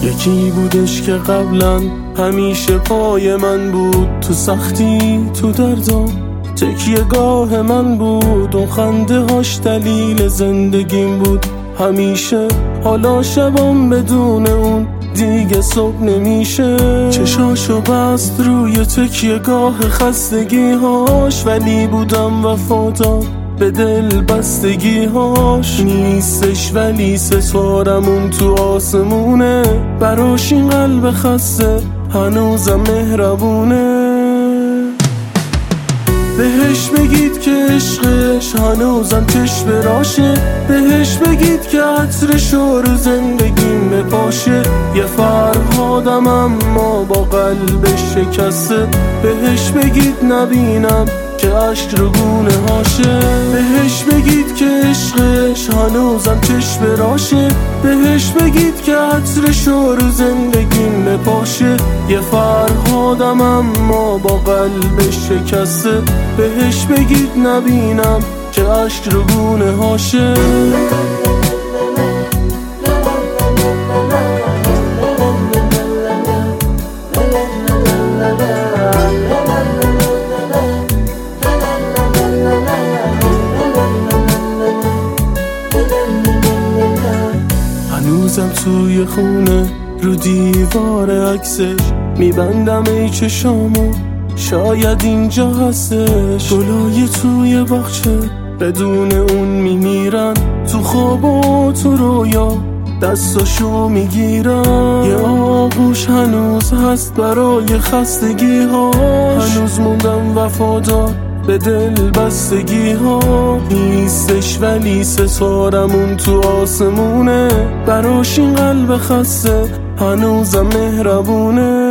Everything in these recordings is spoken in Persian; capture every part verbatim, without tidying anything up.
یکی بودش که قبلا همیشه پای من بود، تو سختی تو دردا تکیه گاه من بود. اون خنده هاش دلیل زندگیم بود همیشه، حالا شبام بدون اون دیگه صبح نمیشه. چشاشو بست روی تکیه گاه خستگی هاش، ولی بودم وفادار به دل بستگی هاش. نیستش ولی ستارمون تو آسمونه، براش این قلب خسته هنوزم مهربونه. بهش بگید که عشقش هنوزم چشم راشه، بهش بگید که عطرشو رو زندگیم بپاشه. یه فرهادم اما با قلبش شکسته، بهش بگید نبینم که عشق رو گونه هاشه. بهش بگید که عشقش هنوزم چشم راشه، بهش بگید که عطرشو رو زندگیم بپاشه. یه فرهادم اما با قلبش شکسته، بهش بگید نبینم که عشق رو گونه هاشه. هنوزم توی خونه رو دیوار عکسش میبندم ای چشامو، شاید اینجا هستش. گلای توی باغچه بدون اون میمیرن، تو خواب و تو رویا دستاشو میگیرن. یه آغوش هنوز هست برای خستگی ها، هنوز موندم وفادار به دل بستگی ها. نیستش ولی ستارمون تو آسمونه، براش این قلب خسته هنوزم مهربونه.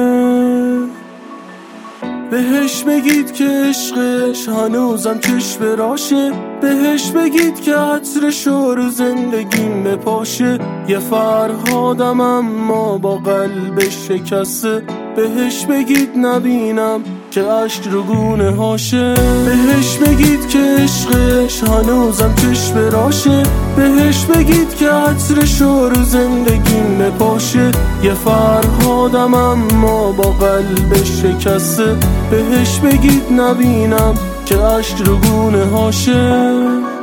بهش بگید که عشقش هنوزم چشم راشه، بهش بگید که عطرشو رو زندگیم بپاشه. یه فرهادم اما با قلبش شکسته، بهش بگید نبینم که عشق رو گونه هاشه. بهش بگید که عشقش هنوزم چشم راشه، بهش بگید که عطرشو رو زندگیم بپاشه. یه فرهادم اما با قلبش شکسته، بهش بگید نبینم که عشق رو گونه هاشه.